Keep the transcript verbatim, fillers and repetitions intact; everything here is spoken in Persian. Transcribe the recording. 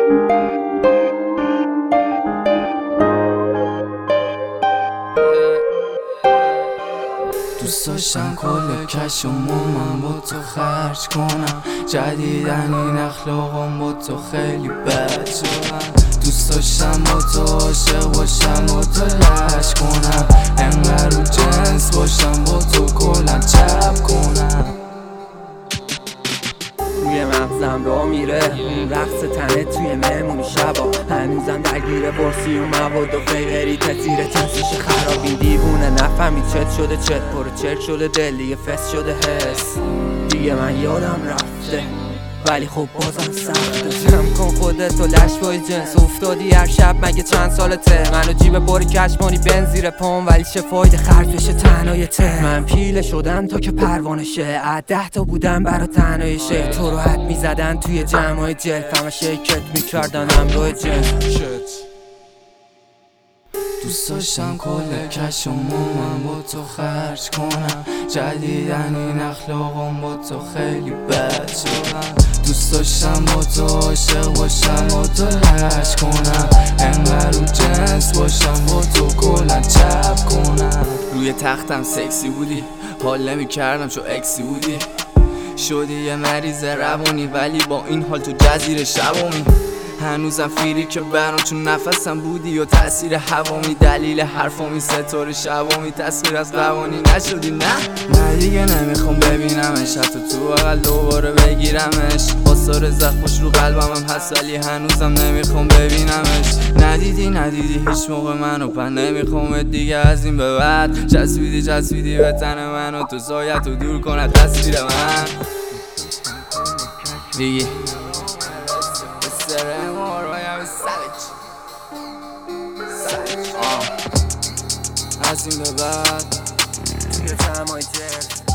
دوست داشتم کل کشمو من با تو خرج کنم، جدیدن این اخلاقم با تو خیلی بد شدن. دوست داشتم با تو عاشق باشم، با تو لش کنم، انقدر رو جنس باشم با تو کلن چپ کنم. روی مغزم را میره اون رقص تنه توی مهمونی شبا، هنوزم درگیر برسی و مواد و فیغری تطیره تنسش خرابی. دیوونه نفهمی چت شده چت پرو چرک شده دل دیگه فست شده حس دیگه من یادم رفته ولی خب بازم سخته. جمع کن خودت و لشبای جنس افتادی هر شب مگه چند سالته، منو جیب باری کشمانی بن زیر پام ولی چه فایده خرج بشه تنهای ته. من پیله شدم تا که پروانه شه، از ده تا بودم برا تنهای شه، تو رو حد میزدن توی جمعای جلف همه شرکت میکردن همراه جنس. دوست داشتم کل کشمو من با تو خرج کنم، جدیدن این اخلاقم با تو خیلی بد شدن. دوست داشتم با تو عاشق باشم، با تو لش کنم، انقدر رو جنس باشم با تو کلن چپ کنم. روی تختم سکسی بودی، حال نمی کردم چون اکسی بودی، شدی یه مریض روانی ولی با این حال تو جزیره شبامی. هنوزم فیری که برام چون نفسم بودی و تأثیر هوامی، دلیل حرفامی ستاره شبامی، تصویر از قوانی نشدی. نه نه دیگه نمیخوام ببینمش، حتی تو بغل دوباره بگیرمش. آثار زخمش رو قلبم هم هست ولی هنوزم نمیخوام ببینمش. ندیدی ندیدی هیچ موقع منو پن نمیخوام دیگه از این به بعد، چسبیدی چسبیدی به تن منو تو زایت رو دور کنه تصویر من دیگه. از این به بعد توی جمعای جلف